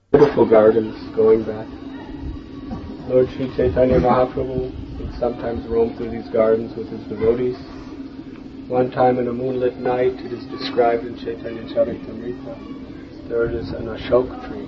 Beautiful gardens going back. Lord Sri Chaitanya Mahaprabhu would sometimes roam through these gardens with his devotees. One time in a moonlit night, it is described in Chaitanya Charitamrita, there is an Ashok tree.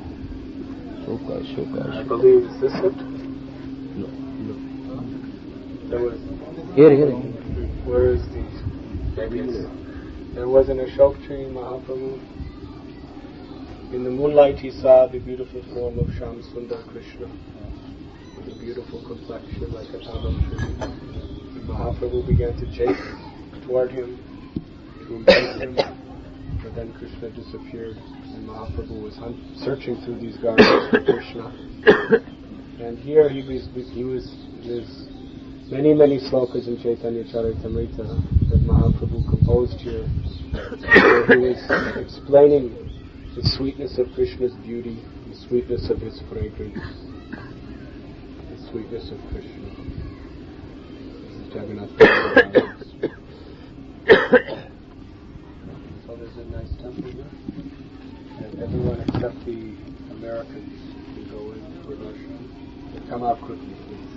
I believe, is this it? No. There was... Here. Where is the... Maybe it's... There was an Ashok tree in Mahaprabhu. In the moonlight he saw the beautiful form of Shyam Sundar Krishna, with a beautiful complexion like a tamam tree. And Mahaprabhu began to chase toward him, to embrace him, but then Krishna disappeared, and Mahaprabhu was searching through these gardens for Krishna. And here he was there's many slokas in Chaitanya Charitamrita that Mahaprabhu composed here, where he was explaining the sweetness of Krishna's beauty, the sweetness of his fragrance, the sweetness of Krishna. This is Jagannath. So there's a nice temple here. And everyone except the Americans can go in for darshan. Come out quickly,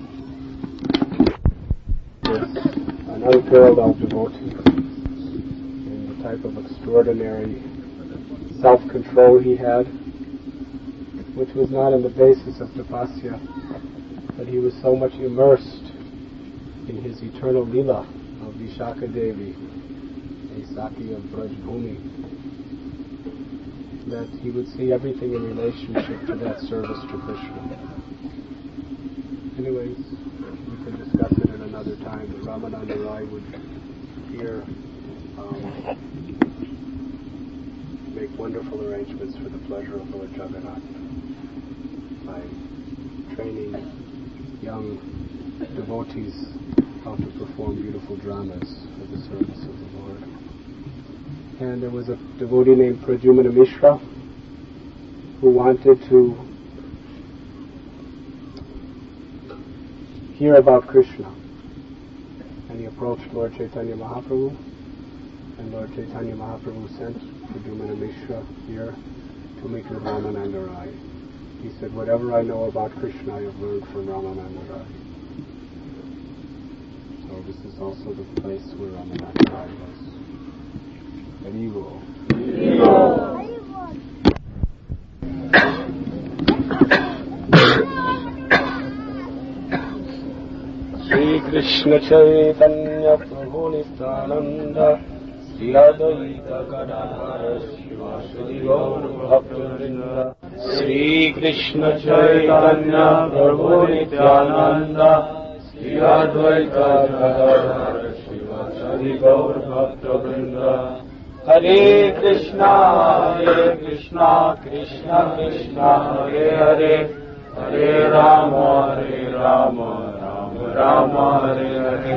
please. There's an unparalleled devotee in the type of extraordinary self-control he had, which was not on the basis of tapasya, but he was so much immersed in his eternal lila of Vishaka Devi, a Saki of Brajbhumi, that he would see everything in relationship to that service to Krishna. Anyways, we can discuss it at another time, but Ramananda Rai would here make wonderful arrangements for the pleasure of Lord Jagannath by training young devotees how to perform beautiful dramas for the service of the Lord. And there was a devotee named Pradyumna Mishra who wanted to hear about Krishna. And he approached Lord Chaitanya Mahaprabhu, and Lord Chaitanya Mahaprabhu sent Pradyumna Mishra here to meet with Ramananda Rai. He said, whatever I know about Krishna I have learned from Ramananda Rai. So this is also the place where Ramananda Rai was. Haribo. Shri Krishna Chaitanya Prabhu Nityananda Shri Advaita Gadadhara Shivasadi Gaur Bhaktivinoda Shri Krishna Chaitanya Prabhu Nityananda Shri Advaita Gadadhara Shivasadi Gaur Bhaktivinoda Hare Krishna Krishna Krishna Hare Hare Hare Rama Rama Rama Hare Hare.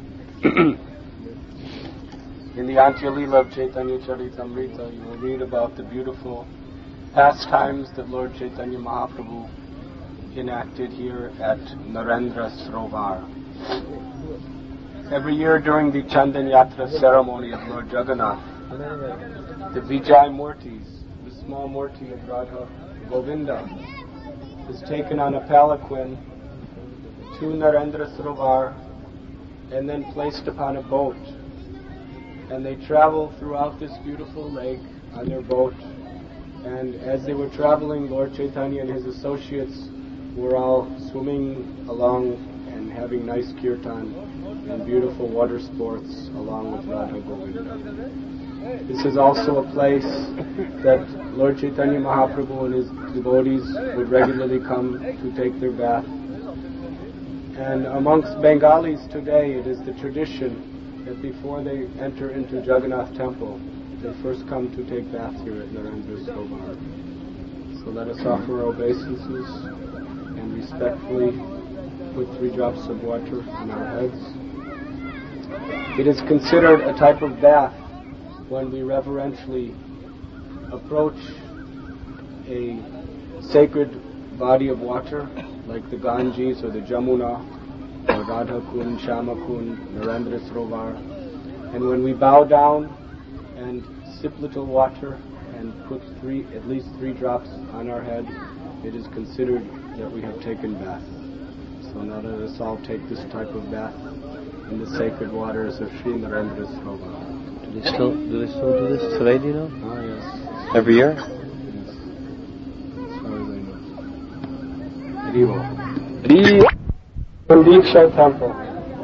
In the Antya-lila of Chaitanya Charitamrita, you will read about the beautiful pastimes that Lord Chaitanya Mahaprabhu enacted here at Narendra Sarovar. Every year during the Chandan Yatra ceremony of Lord Jagannath, the Vijay Murtis, the small Murti of Radha Govinda, is taken on a palanquin to Narendra Sarovar and then placed upon a boat. And they travel throughout this beautiful lake on their boat. And as they were traveling, Lord Chaitanya and his associates were all swimming along and having nice kirtan and beautiful water sports along with Radha Govinda. This is also a place that Lord Chaitanya Mahaprabhu and his devotees would regularly come to take their bath. And amongst Bengalis today, it is the tradition that before they enter into Jagannath Temple, they first come to take bath here at Narendra Sarovar. So let us offer our obeisances and respectfully put 3 drops of water on our heads. It is considered a type of bath when we reverentially approach a sacred body of water like the Ganges or the Jamuna or Radha Kund, Shama Kund, Narendra Sarovar. And when we bow down and sip little water and put at least three drops on our head, it is considered that we have taken bath. So now let us all take this type of bath in the sacred waters of Sri Narendra Sarovar. Do they still do this today, do you know? Oh, yes. Every year? Yes. As far as I know. Haribo. Diksha Temple,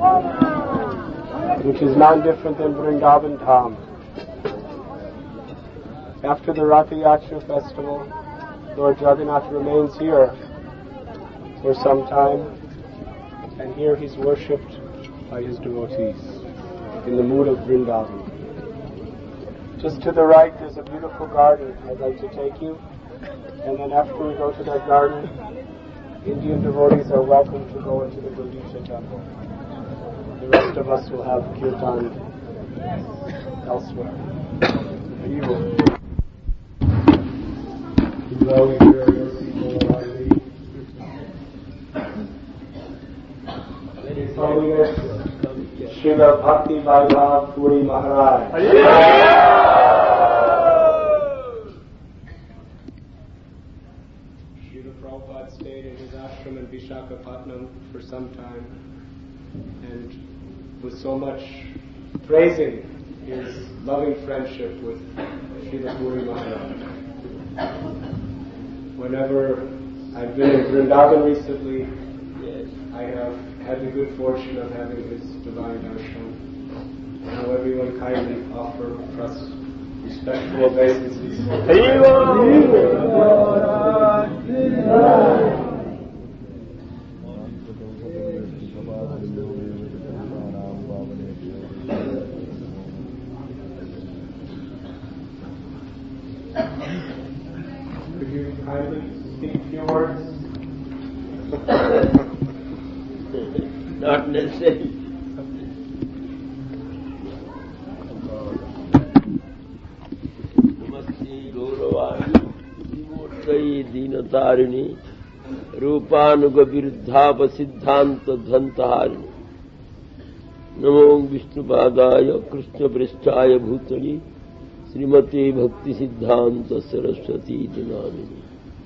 which is non-different than Vrindavan Dham. After the Ratha Yatra festival, Lord Jagannath remains here for some time, and here he's worshipped by his devotees in the mood of Vrindavan. Just to the right, there's a beautiful garden. I'd like to take you, and then after we go to that garden, Indian devotees are welcome to go into the Gundicha temple. The rest of us will have kirtan elsewhere. Srila Bhakti Vaibhav Puri Maharaj. Srila Prabhupada stayed in his ashram in Visakhapatnam for some time and was so much praising his loving friendship with Srila Puri Maharaj. Whenever I've been in Vrindavan recently, I have had the good fortune of having his divine darshan. Now everyone kindly offer us respectful obeisances. Could you kindly speak a few words? Not necessary. Namaste Gauravani Vimurtai Dinatarini Rupanuga Viruddhapa Siddhanta Dhantaharini Namo Vishnupadaya Krishna Prishthaya Bhutani Srimati Bhakti Siddhanta Saraswati Dinamini.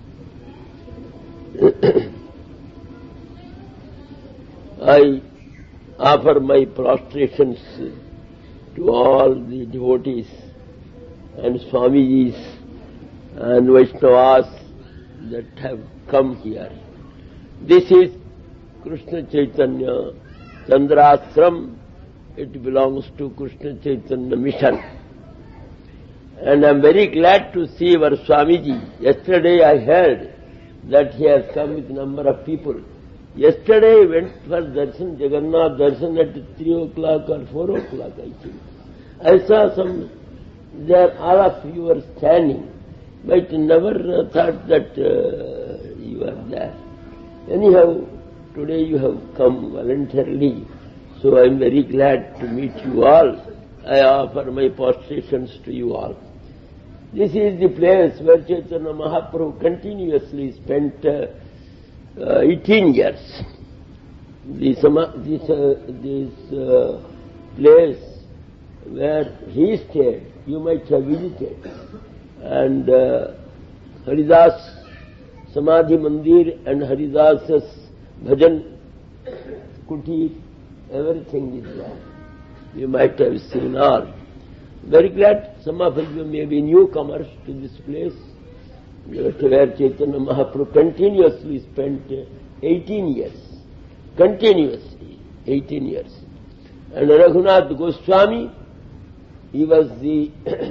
I offer my prostrations to all the devotees and Swamijis and Vaishnavas that have come here. This is Krishna Chaitanya Chandrashram. It belongs to Krishna Chaitanya Mission. And I am very glad to see our Swamiji. Yesterday I heard that he has come with a number of people. Yesterday I went for darshan, Jagannath darshan at 3 o'clock or 4 o'clock, I think. I saw some, there all of you were standing, but never thought that you are there. Anyhow, today you have come voluntarily, so I am very glad to meet you all. I offer my prostrations to you all. This is the place where Chaitanya Mahaprabhu continuously spent 18 years. This place where he stayed, you might have visited. And Haridas Samadhi Mandir and Haridas's Bhajan Kutir, everything is there. You might have seen all. Very glad some of you may be newcomers to this place, where Chaitanya Mahaprabhu continuously spent 18 years. Continuously, 18 years. And Raghunath Goswami, he was the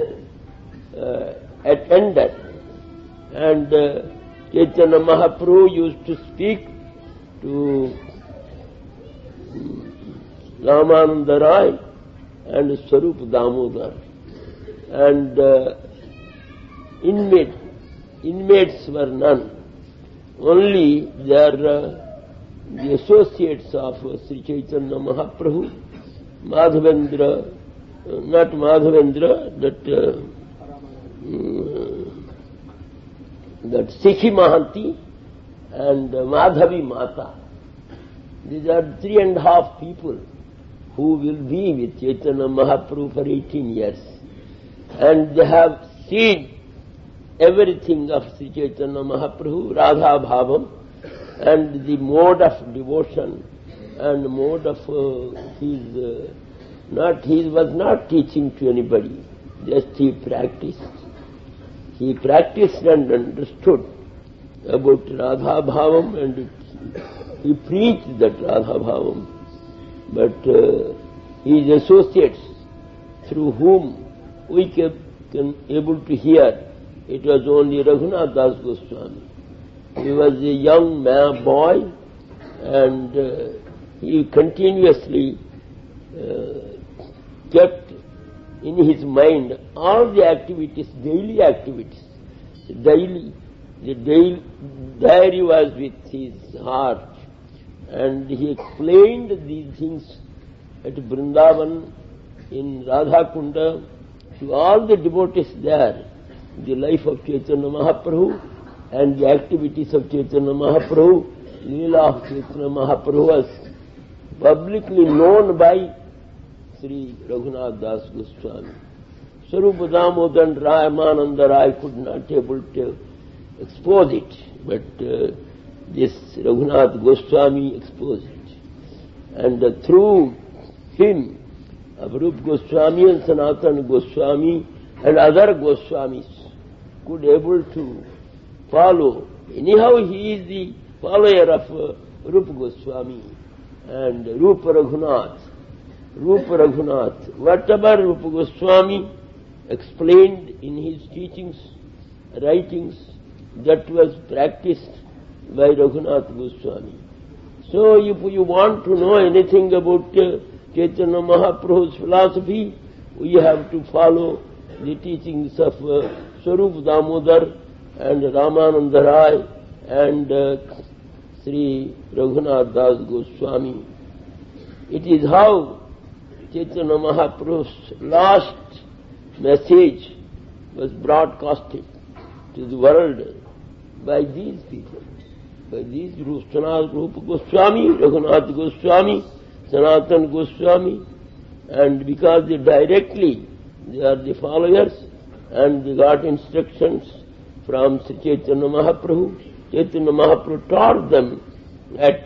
attendant. And Chaitanya Mahaprabhu used to speak to Ramananda Rai and Swarup Damodar. And inmates were none. Only there the associates of Sri Chaitanya Mahaprabhu, Madhavendra, not Madhavendra, that Sikhi Mahanti and Madhavi Mata. These are 3.5 people who will be with Chaitanya Mahaprabhu for 18 years. And they have seen everything of Sri Chaitanya Mahaprabhu, Radha Bhavam, and the mode of devotion and mode of he was not teaching to anybody, just he practiced. He practiced and understood about Radha Bhavam, and he preached that Radha Bhavam. But his associates, through whom we can able to hear, it was only Raghunath Das Goswami. He was a young boy, and he continuously kept in his mind all the activities, daily activities. The daily diary was with his heart, and he explained these things at Vrindavan, in Radha Kunda, to all the devotees there, the life of Chaitanya Mahaprabhu and the activities of Chaitanya Mahaprabhu. Leela of Chaitanya Mahaprabhu was publicly known by Sri Raghunath Das Goswami. Sarupa Damodar and Ramananda Rai could not able to expose it, but this Raghunath Goswami exposed it. And through him, Avarup Goswami and Sanatana Goswami and other Goswamis could able to follow. Anyhow, he is the follower of Rupa Goswami and Rupa Raghunath. Rupa Raghunath, whatever Rupa Goswami explained in his teachings, writings, that was practiced by Raghunath Goswami. So if you want to know anything about Chaitanya Mahaprabhu's philosophy, we have to follow the teachings of Swarup Damodar and Ramananda Rai and Sri Raghunath Das Goswami. It is how Chaitanya Mahaprabhu's last message was broadcasted to the world by these people, by these Rupa Goswami, Raghunath Goswami, Sanatana Goswami, and because they are the followers, and they got instructions from Sri Chaitanya Mahaprabhu. Chaitanya Mahaprabhu taught them at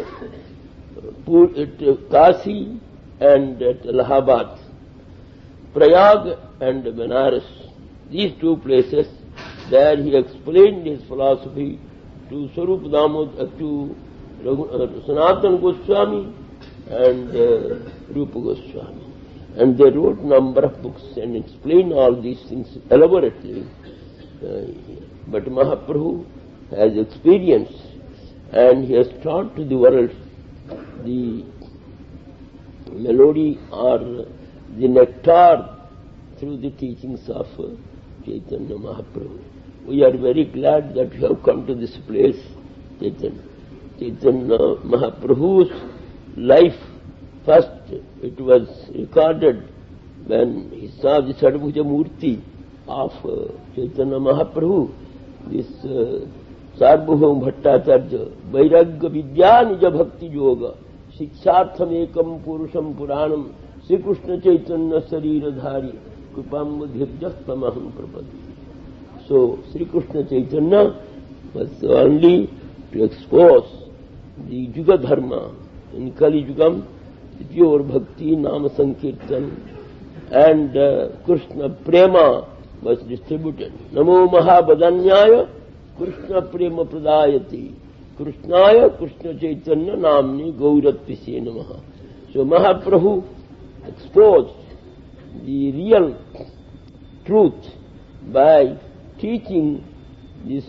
Kasi and at Allahabad, Prayag and Benares. These two places, there he explained his philosophy to Swarup Damodar, to Sanatana Goswami and Rupa Goswami. And they wrote number of books and explained all these things elaborately. But Mahaprabhu has experience, and he has taught to the world the melody or the nectar through the teachings of Chaitanya Mahaprabhu. We are very glad that we have come to this place. Chaitanya Mahaprabhu's life, first it was recorded when he saw the Sadbhuja Murti of Chaitanya Mahaprabhu, this Sarvabhauma Bhattacharya, Vairagya Vidya Nija Bhakti Yoga, Shikshartham Ekam Purusham Puranam, Sri Krishna Chaitanya Sariradhari, Kripam Dhirjastamaham Prapadi. So, Sri Krishna Chaitanya was only to expose the Yuga Dharma. In Kali Yugam, the pure Bhakti, Nama Sankirtan, and Krishna Prema was distributed. Namo Mahabadanyaya Krishna Prema Pradayati Krishnaya Krishna Chaitanya Namni Gauratvishe Namaha. So Mahaprabhu exposed the real truth by teaching this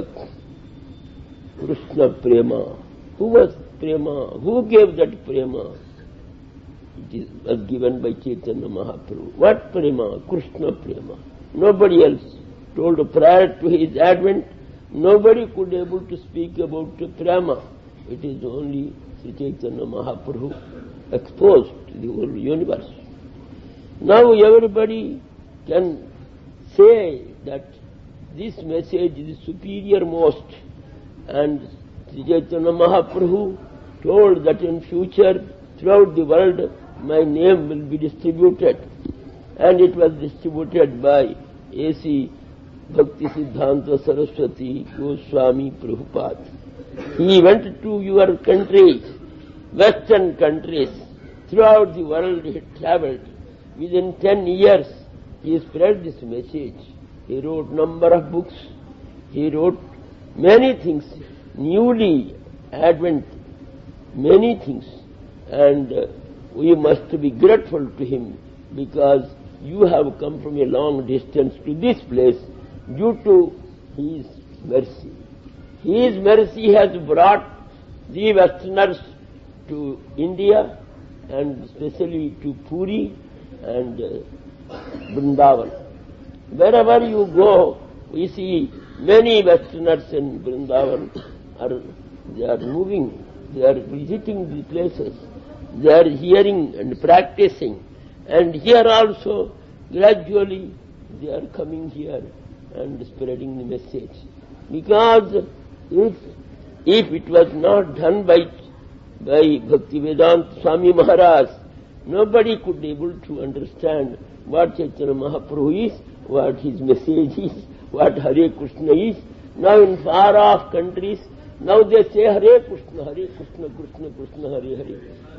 Krishna Prema. Who was Prema? Who gave that Prema? It was given by Chaitanya Mahaprabhu. What Prema? Krishna Prema. Nobody else told. Prior to his advent, nobody could able to speak about Prema. It is only Sri Chaitanya Mahaprabhu exposed to the whole universe. Now everybody can say that this message is superior most, and Sri Chaitanya Mahaprabhu told that in future throughout the world my name will be distributed, and it was distributed by A.C. Bhakti Siddhanta Saraswati Goswami Prabhupada. He went to your countries, Western countries, throughout the world he had travelled. Within 10 years, he spread this message. He wrote number of books. He wrote many things, newly advent, many things. And we must be grateful to him because you have come from a long distance to this place due to his mercy. His mercy has brought the Westerners to India and especially to Puri and Vrindavan. Wherever you go, we see many Westerners in Vrindavan they are moving, they are visiting the places, they are hearing and practicing. And here also, gradually, they are coming here and spreading the message. Because if it was not done by Bhaktivedanta Swami Maharaj, nobody could be able to understand what Chaitanya Mahaprabhu is, what his message is, what Hare Krishna is. Now in far off countries, now they say Hare Krishna, Krishna Krishna, Hare Hare.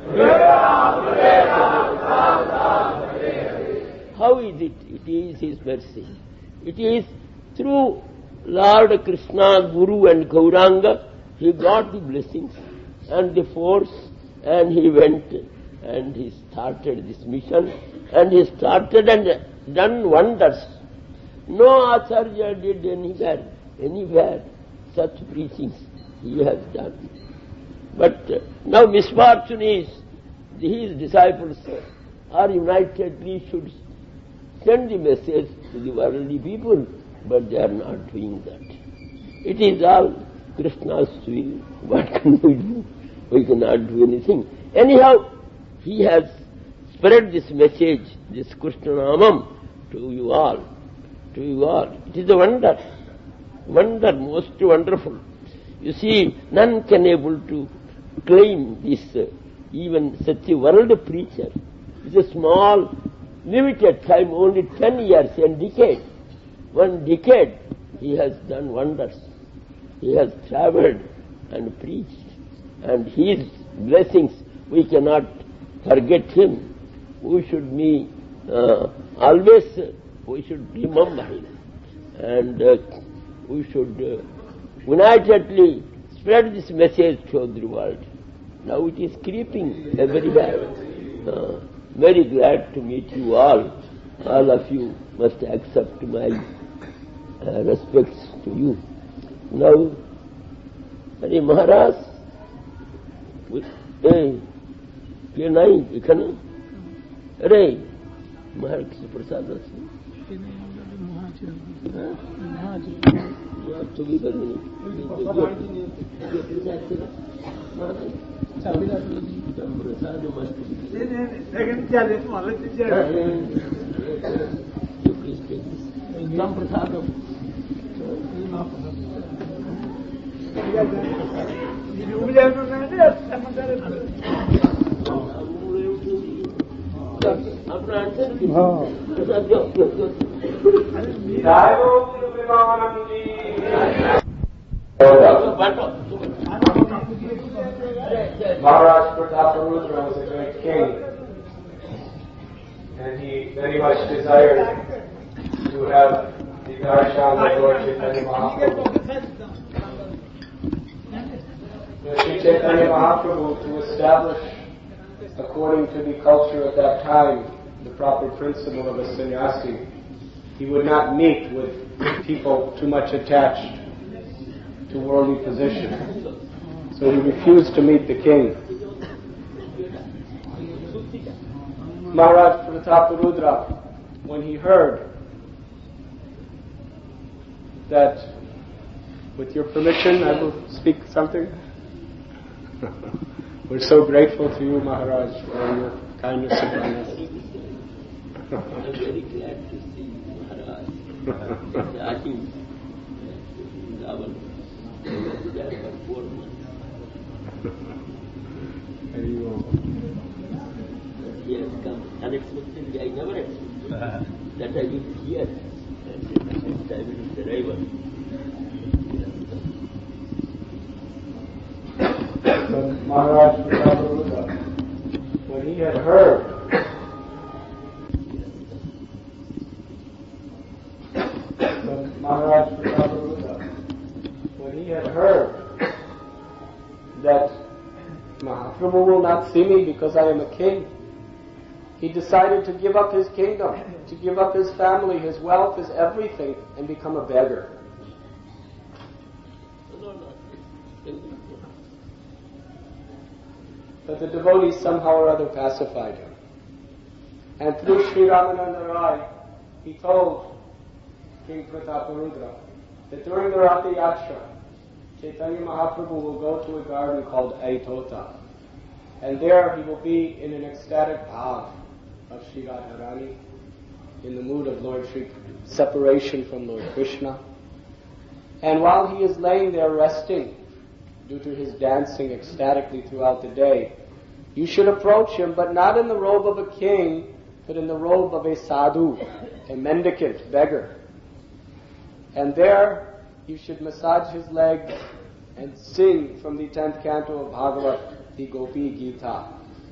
How is it? It is his mercy. It is through Lord Krishna, Guru and Gauranga, he got the blessings and the force, and he went and he started this mission, and he started and done wonders. No Acharya did anywhere such preachings he has done. But now misfortune is, his disciples are unitedly should send the message to the worldly people, but they are not doing that. It is all Krishna's will. What can we do? We cannot do anything. Anyhow, he has spread this message, this Krishna Namam, to you all. To you all. It is a wonder. Wonder, most wonderful. You see, none can able to claim this, even such a world preacher. It's a small, limited time, only 10 years and decade. 1 decade, he has done wonders. He has travelled and preached. And his blessings, we cannot forget him. We should be always, we should remember him. And we should unitedly spread this message to the world. Now it is creeping everywhere. Very glad to meet you all. All of you must accept my respects to you. Now, Hare Maharaj, ये नहीं इखने अरे महाराज की प्रसाद तो भी करेंगे प्रसाद Maharaj Prataparudra was a great king, and he very much desired to have the darshan of Lord Chaitanya Mahaprabhu. Sri Chaitanya Mahaprabhu, to establish, according to the culture of that time, the proper principle of a sannyasi, he would not meet with people too much attached to worldly position. So he refused to meet the king. Maharaj Prataparudra, when he heard that, with your permission, I will speak something. We're so grateful to you, Maharaj, for your kindness upon us. I'm very glad to see Maharaj. For 4 months. He has come unexpectedly. I never expected that I will hear Next time it is arrival. So Maharaj Pratap, when he had heard that Mahaprabhu will not see me because I am a king, he decided to give up his kingdom, to give up his family, his wealth, his everything, and become a beggar. But the devotees somehow or other pacified him. And through Sri Ramananda Rai, he told King Prataparudra that during the Ratha Yatra, Chaitanya Mahaprabhu will go to a garden called Aitota. And there he will be in an ecstatic bhav of Sri Radharani, in the mood of Lord Sri, separation from Lord Krishna. And while he is laying there resting, due to his dancing ecstatically throughout the day, you should approach him, but not in the robe of a king, but in the robe of a sadhu, a mendicant, beggar. And there you should massage his legs and sing from the 10th canto of Bhagavat, the Gopi Gita.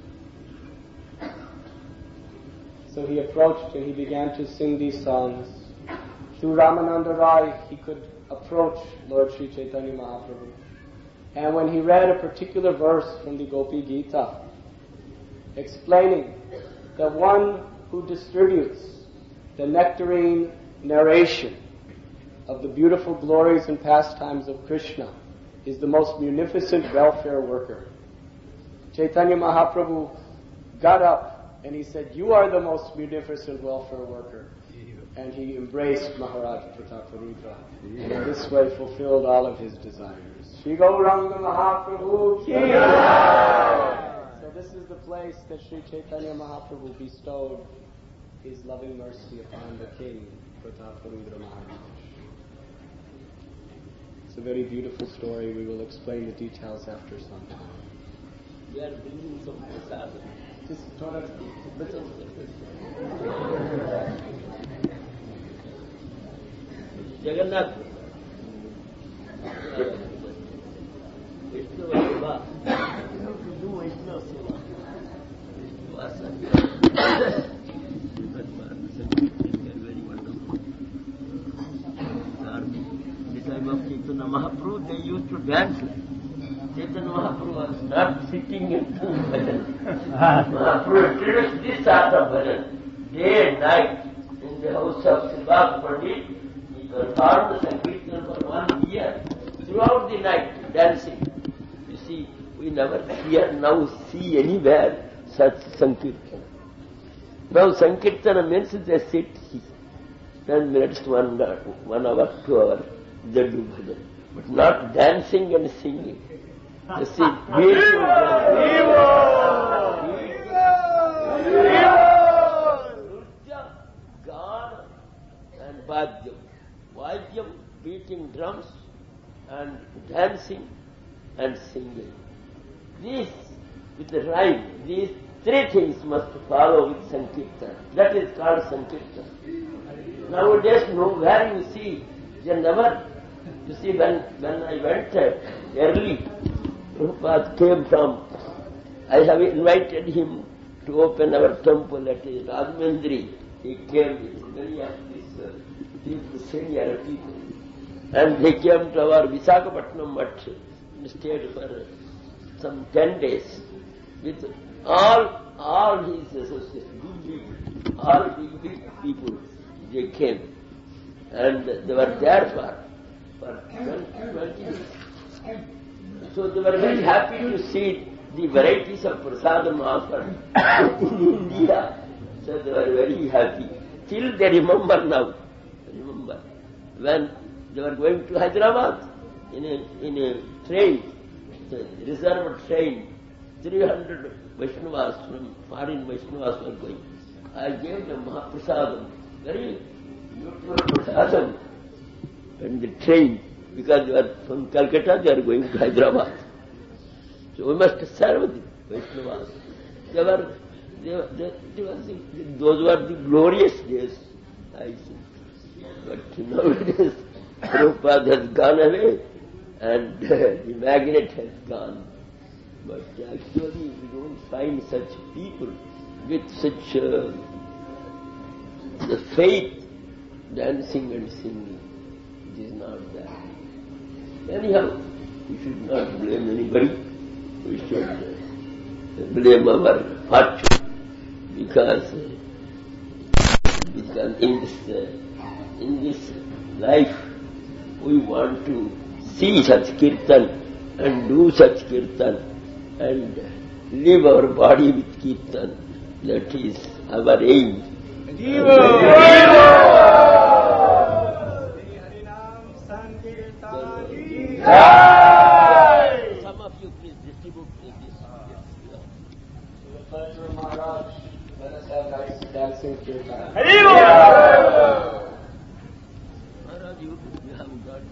So he approached and he began to sing these songs. Through Ramananda Rai, he could approach Lord Sri Chaitanya Mahaprabhu. And when he read a particular verse from the Gopi Gita, explaining that one who distributes the nectarine narration of the beautiful glories and pastimes of Krishna is the most munificent welfare worker, Chaitanya Mahaprabhu got up and he said, "You are the most munificent welfare worker." And he embraced Maharaj Prataparudra, and in this way fulfilled all of his desires. Shri Gauranga Mahaprabhu ki jai! So this is the place that Sri Chaitanya Mahaprabhu bestowed his loving mercy upon the king, Prataparudra Maharaj. It's a very beautiful story. We will explain the details after some time. We are bringing some prasad. Just thought of Jagannath. Vaishnava Seva. You have to do Vaishnava Seva. Very wonderful. The time of Chaitanya Mahaprabhu, they used to dance. Chaitanya Mahaprabhu was not sitting in bhajan. Mahaprabhu introduced this sort of bhajan. Day and night in the house of Srivas Pandit. He performed the Sankirtan for 1 year. Throughout the night, dancing. You see, we never now see anywhere such Sankirtan. Now Sankirtan means they sit 10 minutes, 1 hour, 2 hours, they do bhajan. But not dancing and singing. You see, Gana and Vadyam. Vadyam, beating drums, and dancing and singing. These, with the rhyme, these 3 things must follow with Sankirtan. That is called Sankirtan. Nowadays, nowhere you see, they never, you see, when I went early, Prabhupada came from, I have invited him to open our temple at Rajmandri. He came with many of these people, senior people. And they came to our Visakhapatnam Mutt and stayed for some 10 days with all his associates, all big people. They came and they were there for 20 days. So they were very happy to see the varieties of prasadam offered in India. So they were very happy. Till they remember now. Remember when they were going to Hyderabad in a train, the reserved train, 300 Vaishnavas from foreign Vaishnavas were going. I gave them Mahaprasadam, very beautiful prasadam, in the train, because they were from Calcutta, they are going to Hyderabad. So we must serve the Vaishnavas. Those were the glorious days, I think. But nowadays, Prabhupada has gone away and the magnet has gone. But actually we don't find such people with such the faith, dancing and singing. It is not that. Anyhow, we should not blame anybody. We should blame our fortune because in this life we want to see such kirtan and do such kirtan and live our body with kirtan. That is our aim. Some of you please distribute this. Maharaj, let us have nice dancing kirtan. Maharaj, you have got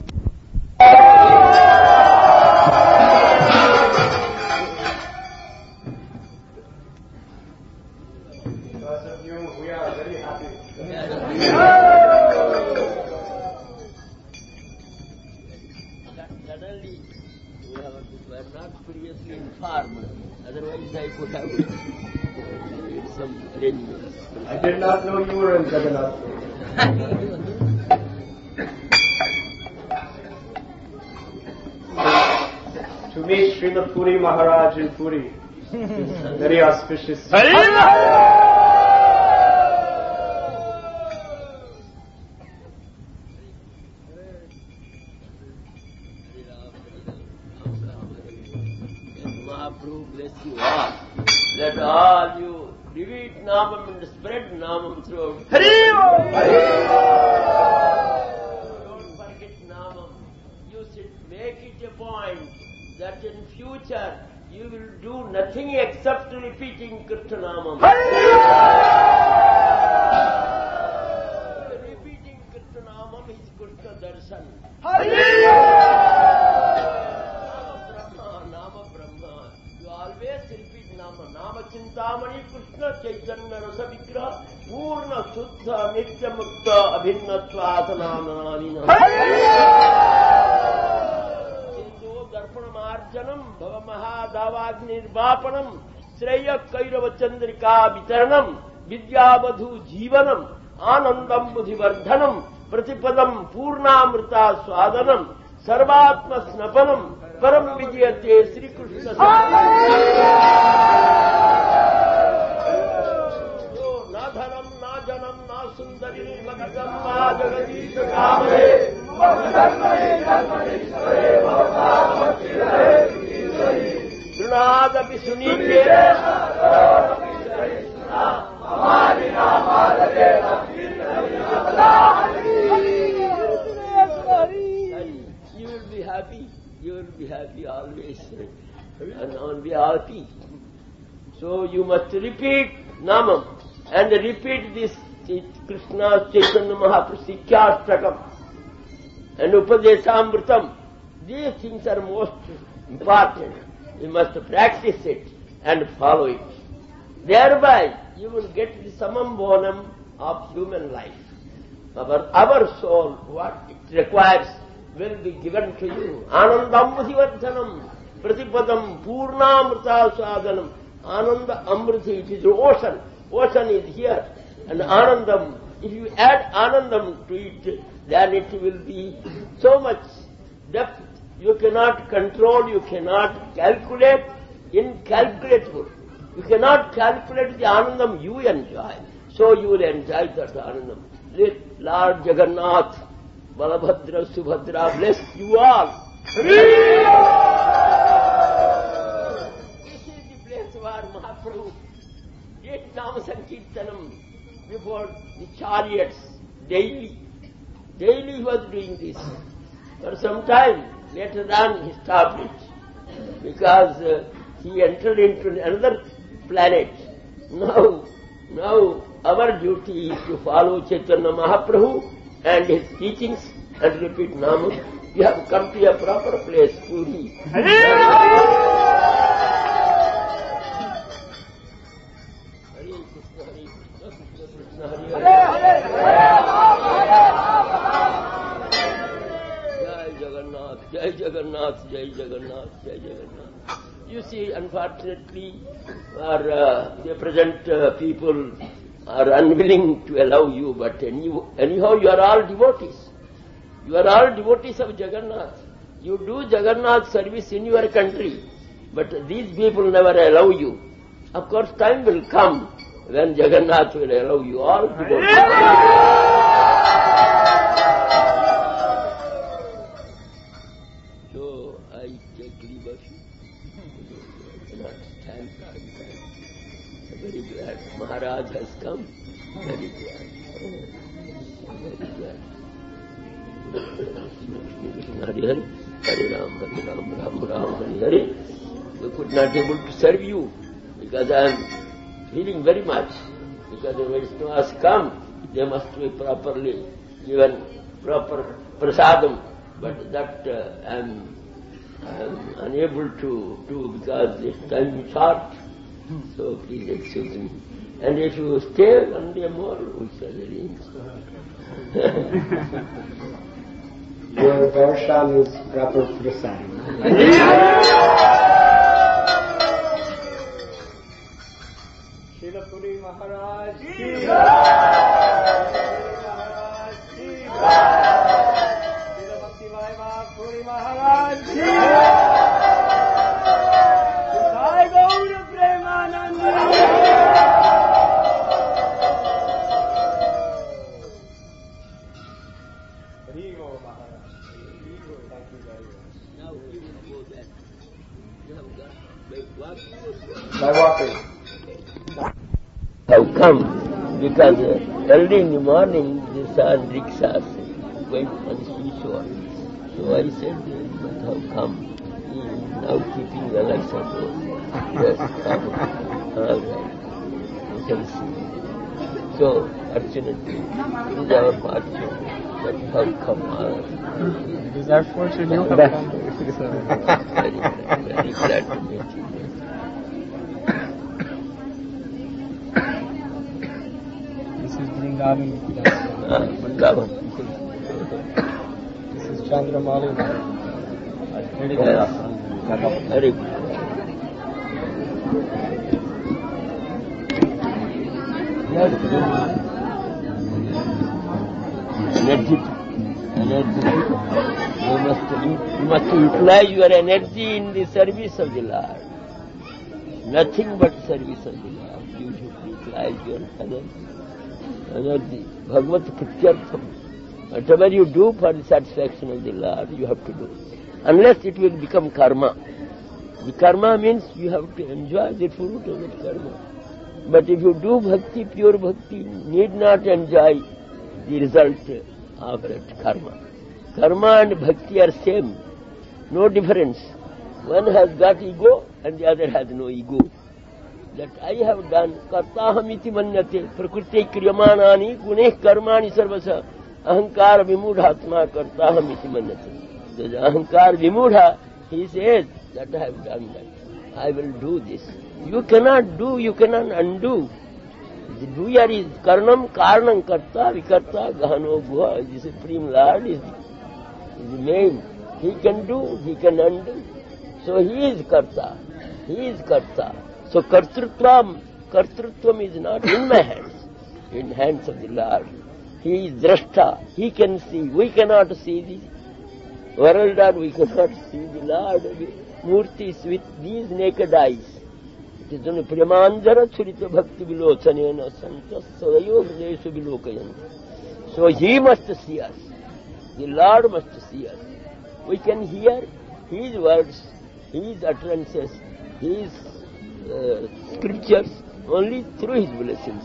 Because of you, we are very happy. Suddenly, we were not previously informed. Otherwise, I could have made some arrangements. I did not know you were in Jagannath Puri. To meet Srimad Puri Maharaj in Puri is very auspicious. Mahaprabhu bless you all. Let all you repeat Namam and spread Namam throughout. Don't forget Namam. You should make it a point that in future you will do nothing except repeating Krishna Namam. Repeating Krishna Namam is Krishna Darshan. Nama Brahma. You always repeat Nama. Nama Chintamani Krishna Chaitanya Rasa Vigraha Purna Suddha Nitya Mukta Abhinnatva Asanamana. Sindhu Darpana Marjanam Bhava Mahadavagnirvapanam Sreya Kairava Chandrika Vitaranam Vidyabadhu Jivanam Anandam Buddhivardhanam Pratipadam Purnamrita Swadanam Sarvatma Snapanam Param Vijayate Sri Krishna Na dhanam, na janam, na sundari, magagam, na jagadisha kamare Drunadapi sunite You will be happy. You will be happy always. And be happy. So you must repeat Namam and repeat this Krishna Chaitanya Mahaprasikyashtakam and Upadesamritam. These things are most important. You must practice it and follow it. Thereby you will get the samam bonam of human life. Our soul, what it requires, will be given to you. Anandam Buddhivardhanam Pratipadam Purnamrita Sadhanam. Ananda Amriti, it is ocean. Ocean is here. And Anandam, if you add Anandam to it, then it will be so much depth. You cannot control, you cannot calculate, incalculable. You cannot calculate the Anandam you enjoy. So you will enjoy that Anandam. Let Lord Jagannath, Balabhadra, Subhadra bless you all. This is the place where Mahaprabhu did Nama Sankirtanam before the chariots daily. Daily he was doing this. For some time, later on he stopped it because he entered into another planet. Now our duty is to follow Chaitanya Mahaprabhu and his teachings and repeat Namam. You have come to a proper place, Puri. Hare Krishna, Hare Krishna, Krishna Krishna, Hare Hare. Jagannath, Jai Jagannath, Jai Jagannath. You see, unfortunately, the present people are unwilling to allow you, but anyhow you are all devotees. You are all devotees of Jagannath. You do Jagannath service in your country, but these people never allow you. Of course, time will come when Jagannath will allow you all devotees. So, I take leave of you. I cannot stand for some time. Very glad. Maharaj has come. Very glad. Very glad. Hari Hari, Hari Ram, Ram Ram, Hari Hari. We could not be able to serve you because I am feeling very much. Because the Vaishnavas come, they must be properly given proper prasadam. But that I am unable to do because this time is short. So please excuse me. And if you stay one day more, we shall arrange. Your darshan is proper prasadam. Srila Puri Maharaj ki Jai. Maharaj ki Jai. Srila Bhakti Vai Puri Maharaj ki Jai. Sai Gaur Premanand. By walking. Have come because early in the morning they saw rickshaws going on the seashore. So I said, you must have come. Now keeping well, I suppose. Yes, come. All right. You can see. So, fortunately, it is our fortune that you have come. It is our fortune you have come. Very glad to meet you. Vrindavan. Vrindavan. This is Chandramali. Yes. Very good. Energy. You must utilize your energy in the service of the Lord. Nothing but service of the Lord. You should utilize your energy. Bhagavad Prityartham. Whatever you do for the satisfaction of the Lord, you have to do. Unless it will become karma. The karma means you have to enjoy the fruit of that karma. But if you do bhakti, pure bhakti, need not enjoy the result of that karma. Karma and bhakti are same. No difference. One has got ego and the other has no ego. That I have done, kartaham iti manyate, prakriti kriyamanani, guneh karmani sarvasa, ahankar vimudhatma kartaham iti manyate. The ahankar vimudha, he says that I have done that. I will do this. You cannot do, you cannot undo. The doer is karnam, karnam, karta, vikarta, gahano, guha. The Supreme Lord is the main. He can do, he can undo. So he is karta. He is karta. So kartrutvam is not in my hands, in hands of the Lord. He is drashta. He can see. We cannot see the world and we cannot see the Lord. Murtis with these naked eyes. It is only Pramanjara Churita Bhakti Vilochanena Santa Sadayo Hridesu Vilokayan. So he must see us. The Lord must see us. We can hear his words, his utterances, his scriptures only through his blessings.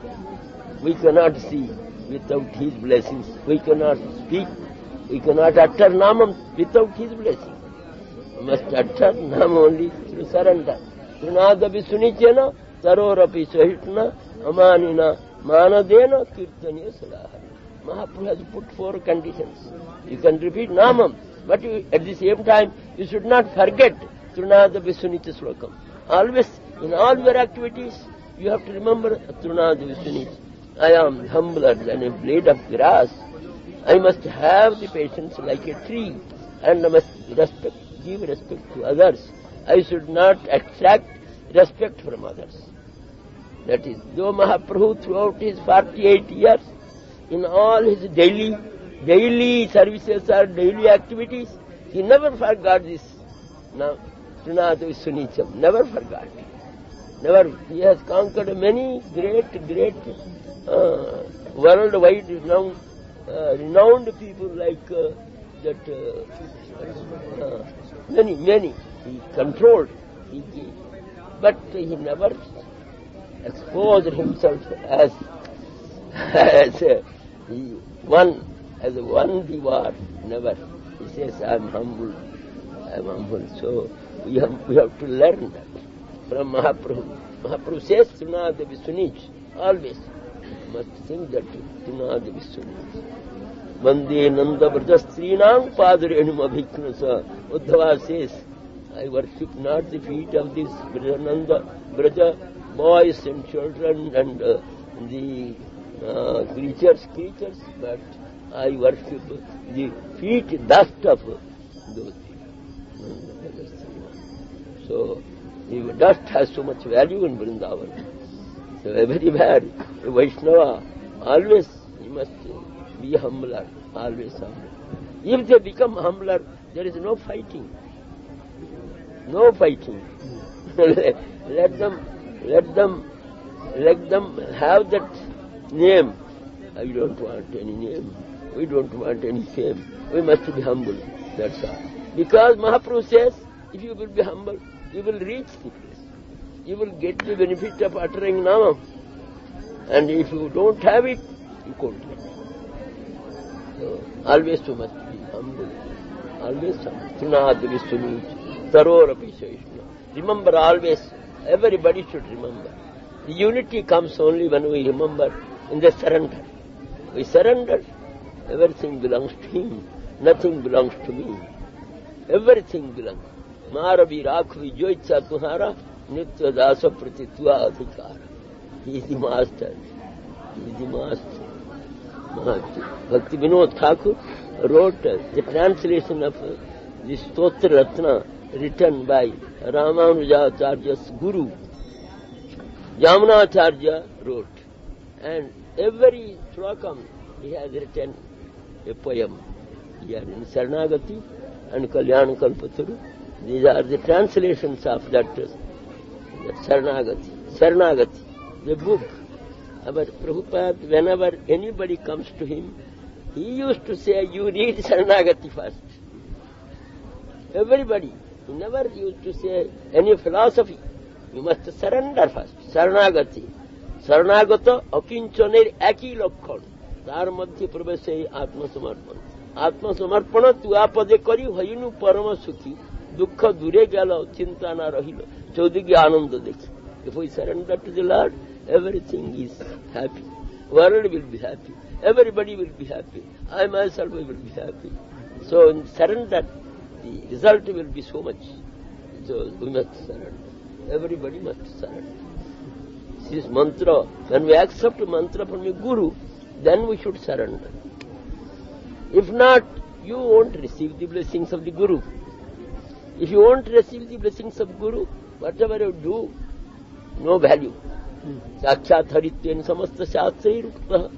We cannot see without his blessings. We cannot speak. We cannot utter namam without his blessing. We must utter nam only through surrender. Trunada Visunicena, Tarorapi Sahitna, Amanina, Manadena, Kirtanya Salaha. Mahaprabhu has put 4 conditions. You can repeat namam, but at the same time you should not forget Trunada Visunita Slokam. Always, in all your activities, you have to remember Trunada Visunita. I am humbler than a blade of grass. I must have the patience like a tree, and I must respect give respect to others. I should not extract respect from others. That is, though Mahaprabhu throughout his 48 years, in all his daily services or daily activities, he never forgot this. Now, Srinatha Vishwanicham, never forgot. Never. He has conquered many great worldwide renowned people like many. He controlled. He gave. But he never exposed himself as one devotee. Never. He says, I am humble. So we have to learn that from Mahaprabhu. Mahaprabhu says, Srinatha Vishwanich. Always must sing that Srinatha Vishwanich. Vande Nanda Braja Strinam Padarenum Abhiknasa. Uddhava says, I worship not the feet of this Braja, boys and children and the creatures, but I worship the feet, dust of those people. So, the dust has so much value in Vrindavan. So, everywhere, a Vaishnava, always he must be humbler, always humbler. If they become humbler, there is no fighting. No fighting. let them have that name. I don't want any name. We don't want any fame. We must be humble. That's all. Because Mahaprabhu says, if you will be humble, you will reach the place. You will get the benefit of uttering Nama. And if you don't have it, you can't get it. So, always you must be humble. Always humble. Srinatha Vishwanich, Tarorapi Saishna. Remember always, everybody should remember. The unity comes only when we remember in the surrender. We surrender, everything belongs to him, nothing belongs to me. Everything belongs. Maravi Rakhavi Joitsa Tuhara Nitya Dasa Pratitva Adhikara. He is the master. He is the master. Bhakti Vinod Thakur wrote the translation of the Stotra Ratna written by Ramanujacharya's guru. Yamunacharya wrote. And every slokam he has written a poem. Here in Saranagati and Kalyana Kalpataru. These are the translations of that Saranagati, the book. But Prabhupada, whenever anybody comes to him, he used to say, you read Saranagati first. Everybody. He never used to say any philosophy. You must surrender first. Saranagati. Saranagata akinchaner eki lakkhan. Tar madhya praveshe atma samarpan. Atma samarpana tu apade kari hayinu parama sukhi. Dukkha dure gala chinta na rahilo. Chaudhigi ananda dekhi. If we surrender to the Lord, everything is happy. World will be happy. Everybody will be happy. I myself will be happy. So in surrender, the result will be so much. So we must surrender. Everybody must surrender. This mantra, when we accept mantra from a guru, then we should surrender. If not, you won't receive the blessings of the guru. If you won't receive the blessings of guru, whatever you do, no value. Sakshat haritven samasta shastrai rukta.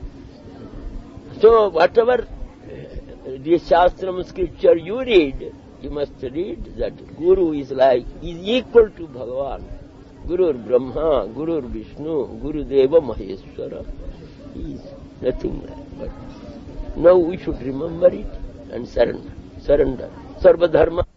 So whatever the shastram scripture you read, you must read that Guru is equal to Bhagavan. Guru Brahma, Guru Vishnu, Guru Deva Maheshwara. He is nothing like that. Now we should remember it and surrender. Surrender. Sarva dharma.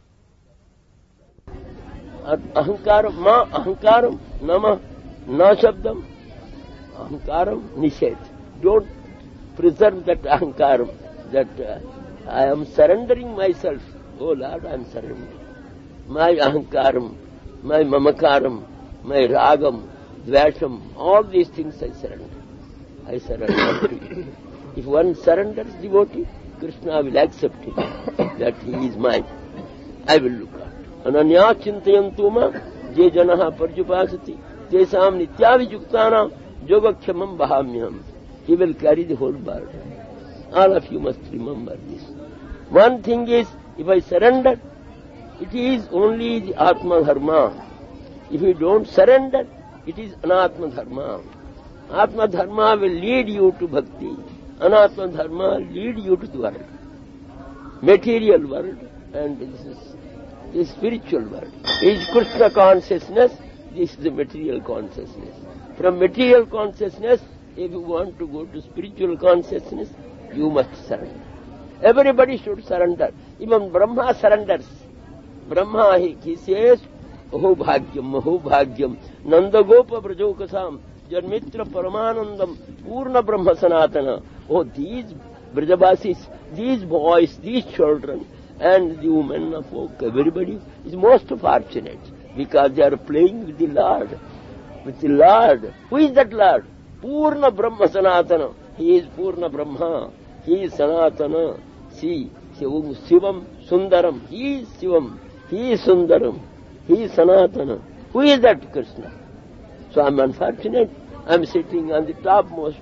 Ahankaram, ma ahankaram, nama, na shabdam. Ahankaram, nished. Don't preserve that ahankaram, that I am surrendering myself. Oh Lord, I am surrendering. My ahankaram, my mamakaram, my ragam, dvasham, all these things I surrender. I surrender to you. If one surrenders devotee, Krishna will accept him, that he is mine. I will look after. Ananya chintayantuma je janaha parjupasati tesam nityavijuktanam yogakshamam bahamyam. He will carry the whole burden. All of you must remember this. One thing is, if I surrender, It is only the Atma Dharma. If you don't surrender, it is Anatma Dharma. Atma Dharma will lead you to bhakti. Anatma Dharma lead you to the world. Material world, and this is the spiritual world. Is Krishna consciousness, this is the material consciousness. From material consciousness, if you want to go to spiritual consciousness, you must surrender. Everybody should surrender. Even Brahma surrenders. Brahma, he says, Aho bhagyam, Nandagopa Brajokasam, Janmitra Paramanandam, Purna Brahma Sanatana. Oh, these Brajavasis, these boys, these children, and the women of folk, everybody is most fortunate because they are playing with the Lord. With the Lord. Who is that Lord? Purna Brahma Sanatana. He is Purna Brahma. He is Sanatana. See, Shivam Sundaram. He is Shivam. He is Sundaram. He is Sanatana. Who is that Krishna? So I am unfortunate. I am sitting on the topmost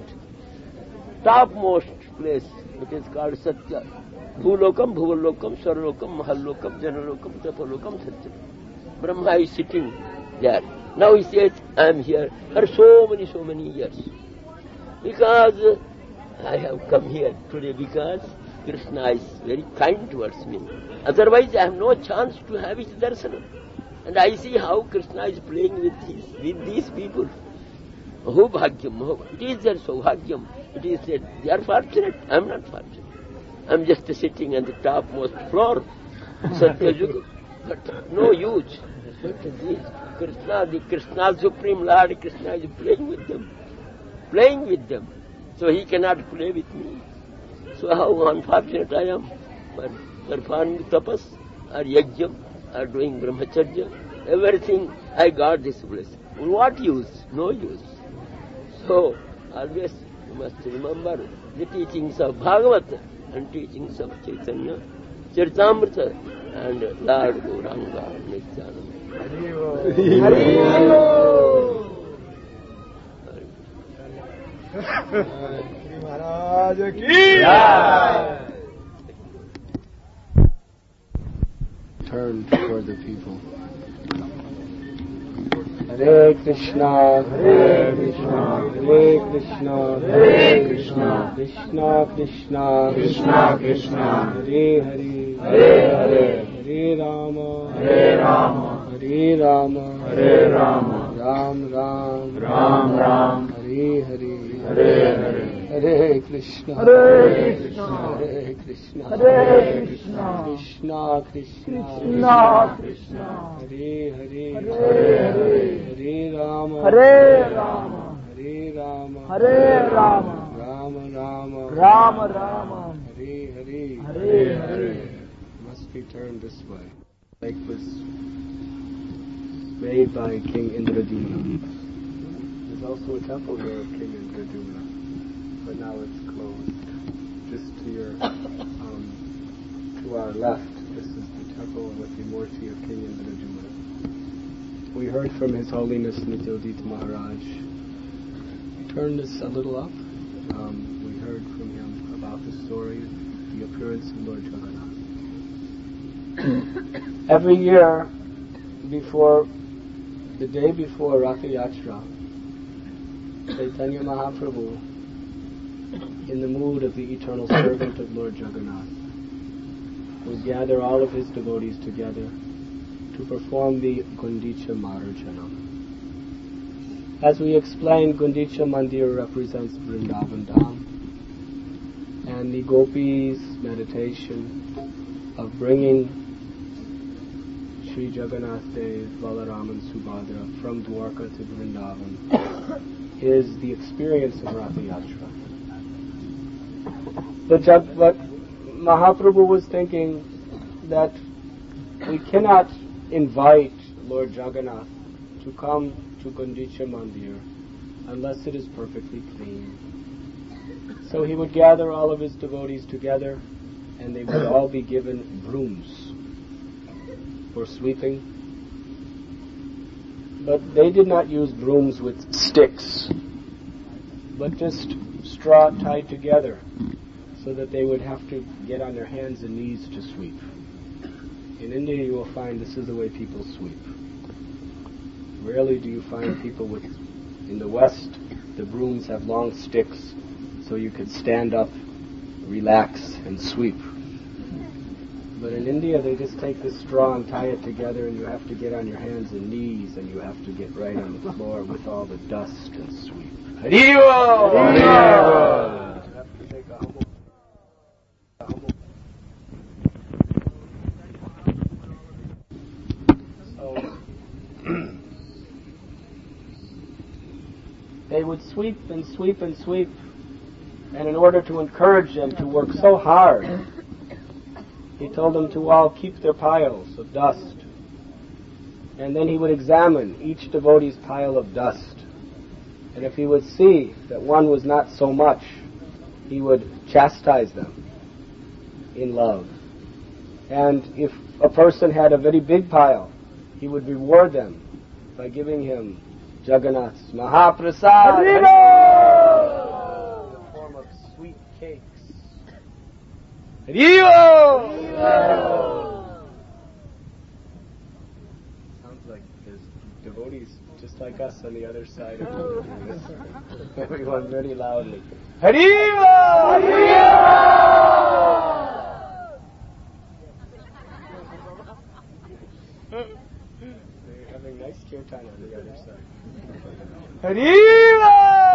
place. It is called Satya. Bhulokam, Bhuvalokam, Swarlokam, Mahallokam, Janalokam, Tapalokam, Satya. Brahma is sitting there. Now he says, I am here for so many years. Because I have come here today because Krishna is very kind towards me. Otherwise I have no chance to have his darsana. And I see how Krishna is playing with these people. Aho bhagyam, it is their saubhagyam. It is that they are fortunate. I am not fortunate. I am just sitting on the topmost floor, Satya Yuga, but no use. But the Krishna Supreme Lord, Krishna is playing with them. So he cannot play with me. So how unfortunate I am for performing tapas, or yajna, or doing brahmacharya, everything I got this blessing. What use? No use. So always you must remember the teachings of Bhagavata and teachings of Chaitanya, Charitamrita, and Lord Gauranga Nityananda. Hari Maharaj ki turn toward the people. Hare Krishna, Hare Krishna, Hare Krishna, Hare Krishna, Krishna Krishna, Krishna Krishna, Hare Hare, Hare Hare, Hare Rama, Hare Rama, Hare Rama, Hare Rama, Ram Ram, Ram Ram, Hare Hare, Hare Hare. Hare Krishna, Hare Krishna, Hare Krishna, Hare Krishna, Krishna Krishna, Krishna Krishna, Hare Hare, Hare Hare, Hare Rama, Hare Rama, Hare Rama, Hare Rama, Rama Rama, Rama Rama, Hare Hare, Hare Hare. Must be turned this way. Lake was made by King Indradyumna. There's also a temple here of King Indradyumna, but now it's closed. Just to our left, this is the temple with the Murti of King Indradyumna. We heard from His Holiness Nityodita Maharaj. Turn this a little up. We heard from him about the story of the appearance of Lord Jagannath. Every year, the day before Rath Yatra, Chaitanya Mahaprabhu, in the mood of the eternal servant of Lord Jagannath, would gather all of his devotees together to perform the Gundicha Marjana. As we explained, Gundicha Mandir represents Vrindavan Dham, and the gopis' meditation of bringing Sri Jagannath Dev, Balaram and Subhadra from Dwarka to Vrindavan is the experience of Rath Yatra. But Mahaprabhu was thinking that we cannot invite Lord Jagannath to come to Gundicha Mandir unless it is perfectly clean. So he would gather all of his devotees together and they would all be given brooms for sweeping. But they did not use brooms with sticks, but just straw tied together so that they would have to get on their hands and knees to sweep. In India you will find this is the way people sweep. Rarely do you find people with, in the West, the brooms have long sticks, so you could stand up, relax, and sweep. But in India, they just take this straw and tie it together, and you have to get on your hands and knees, and you have to get right on the floor with all the dust and sweep. Haribo! Haribo! You have to take a humble. So, they would sweep and sweep and sweep, and in order to encourage them to work so hard, he told them to all keep their piles of dust. And then he would examine each devotee's pile of dust. And if he would see that one was not so much, he would chastise them in love. And if a person had a very big pile, he would reward them by giving him Jagannath's Mahaprasad in the form of sweet cakes. Haribo! Sounds like there's devotees just like us on the other side of this. Everyone very loudly. Haribo! They're having nice kirtan on the other side. Haribo!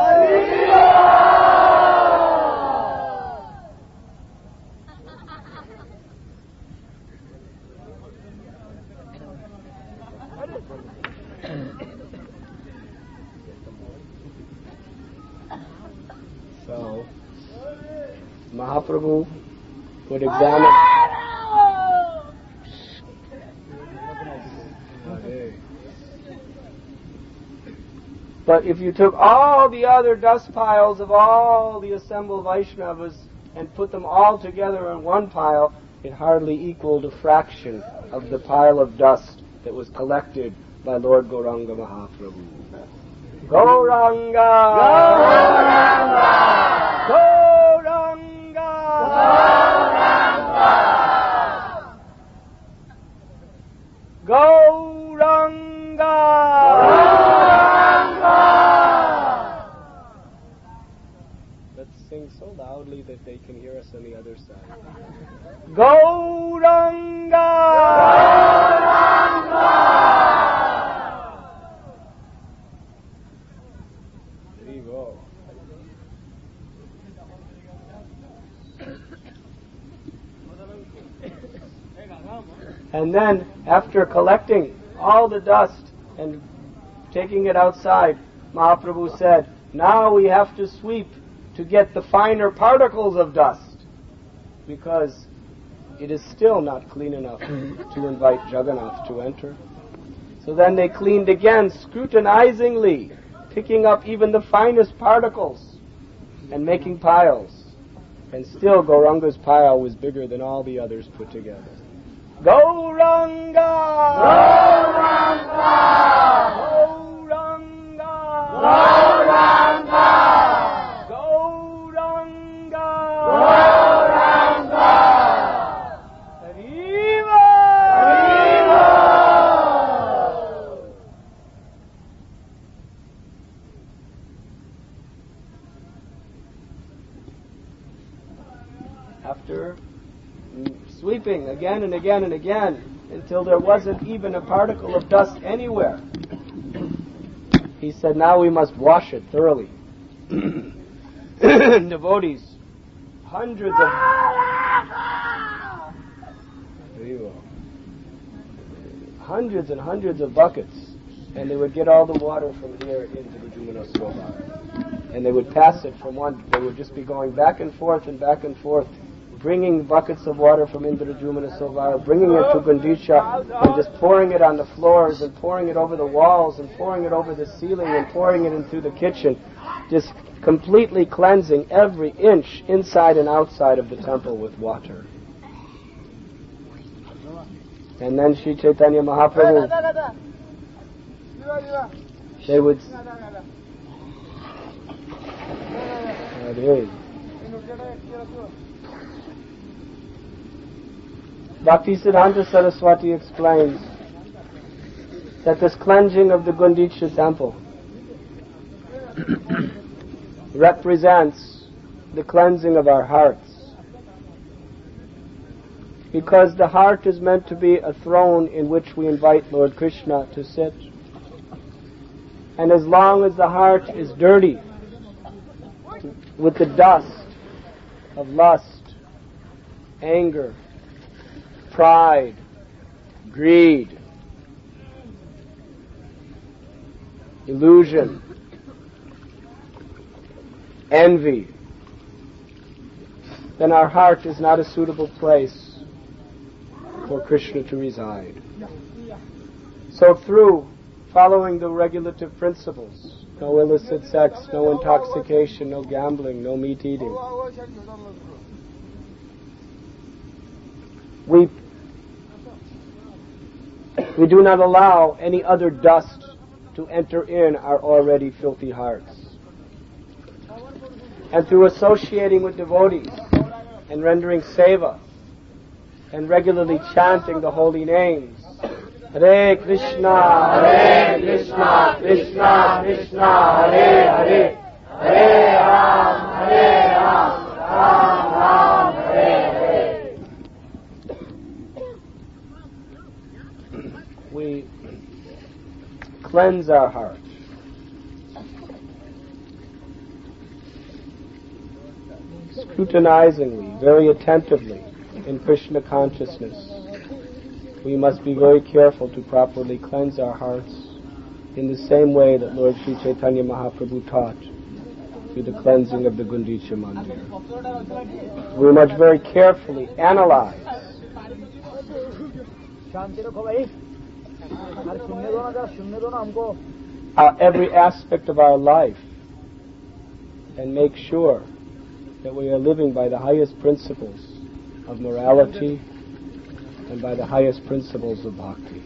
So, Mahaprabhu would examine. But if you took all the other dust piles of all the assembled Vaishnavas and put them all together in one pile, it hardly equaled a fraction of the pile of dust that was collected by Lord Gauranga Mahaprabhu. Gauranga! Gauranga! Gauranga! Gauranga! Let's sing so loudly that they can hear us on the other side. Gauranga! There you go. And then, after collecting all the dust and taking it outside, Mahaprabhu said, now we have to sweep to get the finer particles of dust, because it is still not clean enough to invite Jagannath to enter. So then they cleaned again, scrutinizingly, picking up even the finest particles and making piles. And still Gauranga's pile was bigger than all the others put together. Gauranga! Gauranga! Gauranga! Gauranga! Gauranga! Gauranga! Haribo! Haribo! After sweeping again and again and again until there wasn't even a particle of dust anywhere, he said, now we must wash it thoroughly. Devotees, hundreds and hundreds of buckets, and they would get all the water from here into the Jumana Sarovar. And they would pass it from one, they would just be going back and forth, bringing buckets of water from Indra Jumana Sarovar, bringing it to Gundicha, and just pouring it on the floors, and pouring it over the walls, and pouring it over the ceiling, and pouring it in through the kitchen, just completely cleansing every inch inside and outside of the temple with water. And then Sri Chaitanya Mahaprabhu, they would... Bhaktisiddhanta Saraswati explains that this cleansing of the Gundicha temple represents the cleansing of our hearts. Because the heart is meant to be a throne in which we invite Lord Krishna to sit. And as long as the heart is dirty with the dust of lust, anger, pride, greed, illusion, envy, then our heart is not a suitable place for Krishna to reside. So through following the regulative principles, no illicit sex, no intoxication, no gambling, no meat eating, we do not allow any other dust to enter in our already filthy hearts. And through associating with devotees and rendering seva and regularly chanting the holy names, Hare Krishna, Krishna Krishna, Hare Hare, Hare Ram, Ram Ram, Hare Hare. We cleanse our heart. Scrutinizingly, very attentively, in Krishna consciousness, we must be very careful to properly cleanse our hearts in the same way that Lord Sri Chaitanya Mahaprabhu taught through the cleansing of the Gundicha Mandir. We must very carefully analyze every aspect of our life and make sure that we are living by the highest principles of morality and by the highest principles of bhakti.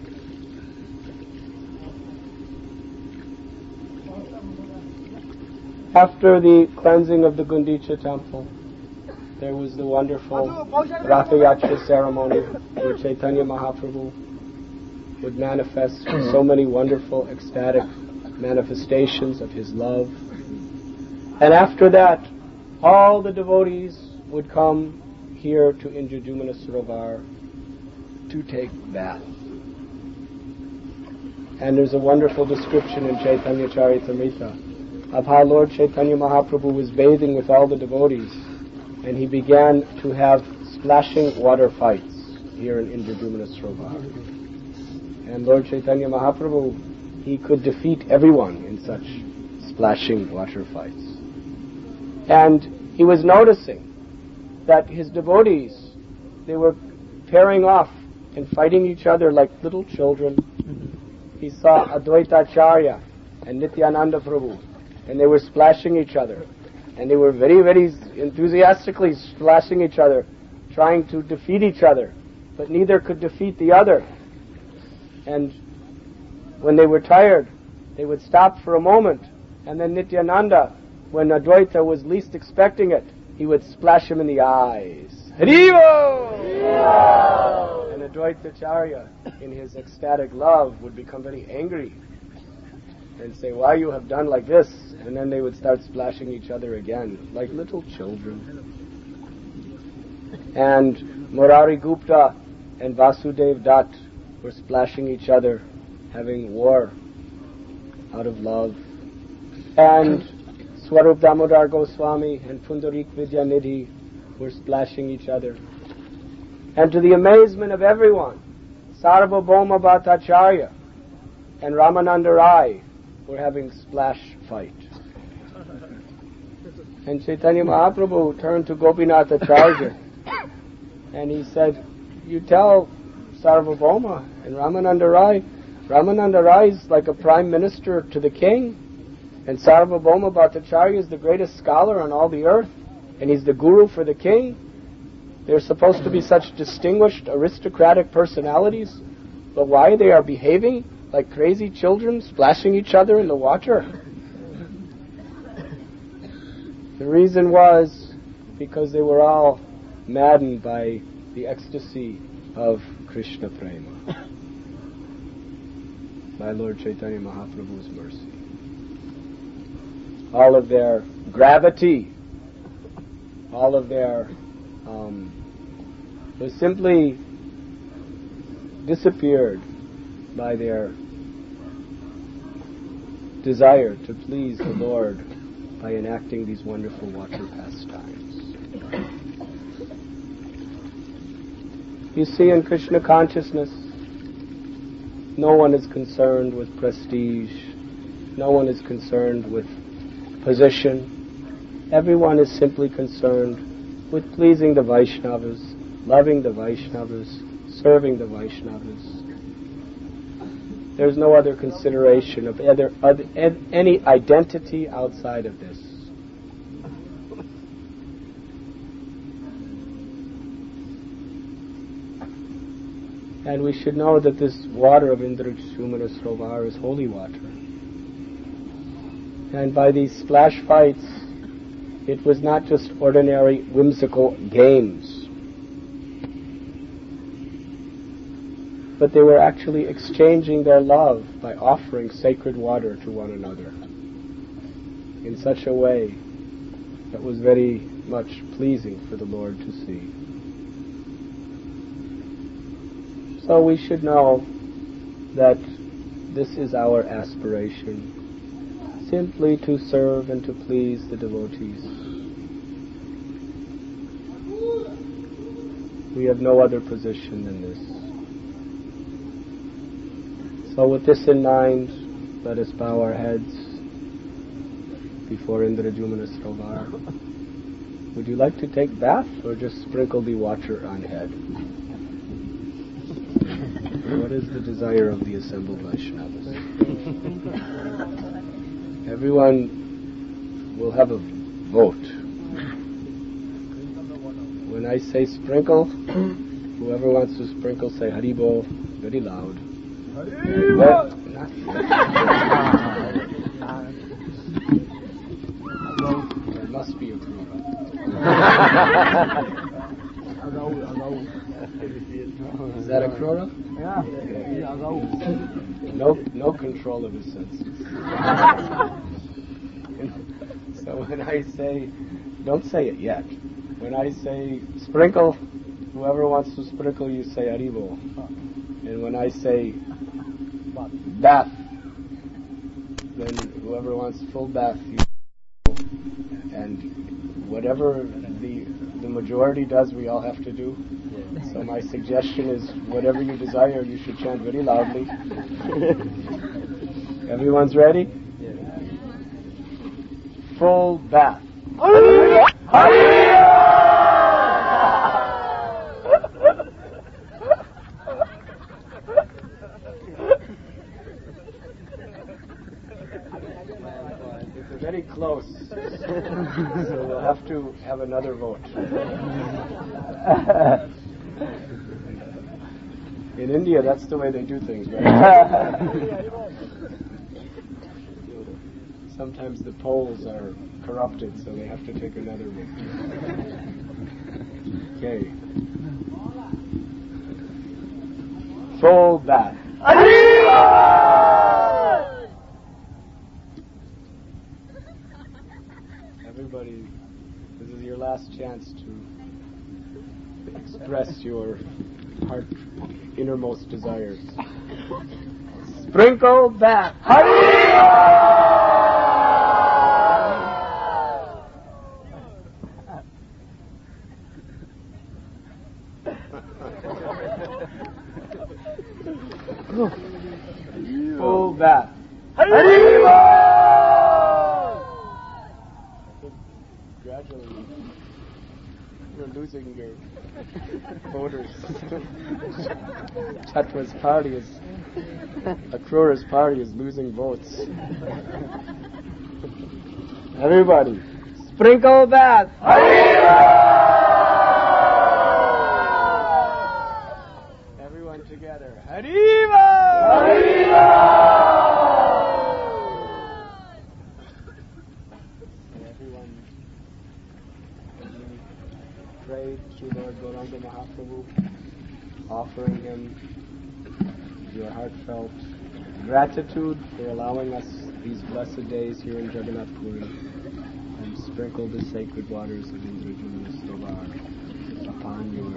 After the cleansing of the Gundicha temple, there was the wonderful Ratha Yatra ceremony where Chaitanya Mahaprabhu would manifest so many wonderful ecstatic manifestations of his love. And after that, all the devotees would come here to Indradyumna Sarovar to take bath. And there's a wonderful description in Chaitanya Charitamrita of how Lord Chaitanya Mahaprabhu was bathing with all the devotees, and he began to have splashing water fights here in Indradyumna Sarovar. And Lord Chaitanya Mahaprabhu, he could defeat everyone in such splashing water fights. And he was noticing that his devotees, they were pairing off and fighting each other like little children. He saw Advaita Acharya and Nityananda Prabhu, and they were splashing each other. And they were very, very enthusiastically splashing each other, trying to defeat each other. But neither could defeat the other. And when they were tired, they would stop for a moment, and then Nityananda, when Advaita was least expecting it, he would splash him in the eyes. Haribo! And Advaita Acharya, in his ecstatic love, would become very angry and say, why you have done like this? And then they would start splashing each other again, like little children. And Murari Gupta and Vasudev Dutt were splashing each other, having war out of love. And Swarup Damodar Goswami and Pundarik Vidyanidhi were splashing each other. And to the amazement of everyone, Sarvabhauma Bhattacharya and Ramananda Rai were having splash fight. And Chaitanya Mahaprabhu turned to Gopinath Acharya and he said, you tell Sarvabhauma and Ramananda Rai is like a prime minister to the king, and Sarvabhauma Bhattacharya is the greatest scholar on all the earth, and he's the guru for the king. They're supposed to be such distinguished aristocratic personalities, but why they are behaving like crazy children, splashing each other in the water? The reason was because they were all maddened by the ecstasy of Krishna Prema by Lord Chaitanya Mahaprabhu's mercy. All of their gravity, all of their was simply disappeared by their desire to please the Lord by enacting these wonderful water pastimes. You see, in Krishna consciousness, no one is concerned with prestige, no one is concerned with position. Everyone is simply concerned with pleasing the Vaishnavas, loving the Vaishnavas, serving the Vaishnavas. There's no other consideration of any identity outside of this. And we should know that this water of Indrajumna Sarovar is holy water. And by these splash fights, it was not just ordinary whimsical games, but they were actually exchanging their love by offering sacred water to one another in such a way that was very much pleasing for the Lord to see. So we should know that this is our aspiration, simply to serve and to please the devotees. We have no other position than this. So with this in mind, let us bow our heads before Indrajumna Sarovar. Would you like to take bath or just sprinkle the water on head? What is the desire of the assembled Vaishnavas? Everyone will have a vote. When I say sprinkle, whoever wants to sprinkle say Haribol very loud. There must be a Krura. Is that a Krura? Yeah. No control of his senses. So when I say, don't say it yet. When I say sprinkle, whoever wants to sprinkle, you say Haribol. And when I say bath, then whoever wants full bath, you and whatever the majority does, we all have to do. So my suggestion is, whatever you desire, you should chant very loudly. Everyone's ready? Full bath. It's very close, so we'll have to have another vote. In India, that's the way they do things, right? Sometimes the polls are corrupted, so they have to take another vote. Okay. Full bath. Everybody, this is your last chance to express your heart innermost desires. Sprinkle bath. Full bath. Gradually, you're losing your voters. Chatra's party is, Akrura's party is losing votes. Everybody, sprinkle bath. Everyone together. Hariva! Everyone pray to Lord Gauranga Mahaprabhu offering him your heartfelt gratitude for allowing us these blessed days here in Jagannath Puri, and sprinkle the sacred waters of Indrajula Stovar upon you.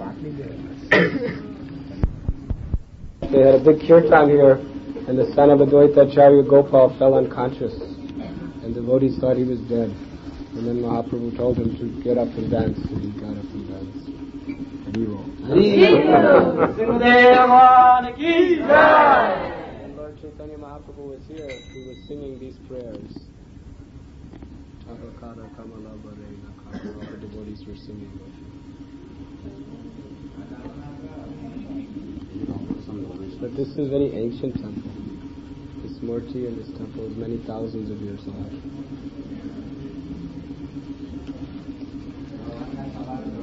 They had a big kirtan here, and the son of Advaita Acharya Gopal fell unconscious, and the devotees thought he was dead. And then Mahaprabhu told him to get up and dance, and he got up and danced. Hero. And Lord Chaitanya Mahaprabhu was here. He was singing these prayers. Avakara Kamala Varena Kara. All the devotees were singing. But this is a very ancient temple. This Murti and this temple is many thousands of years old.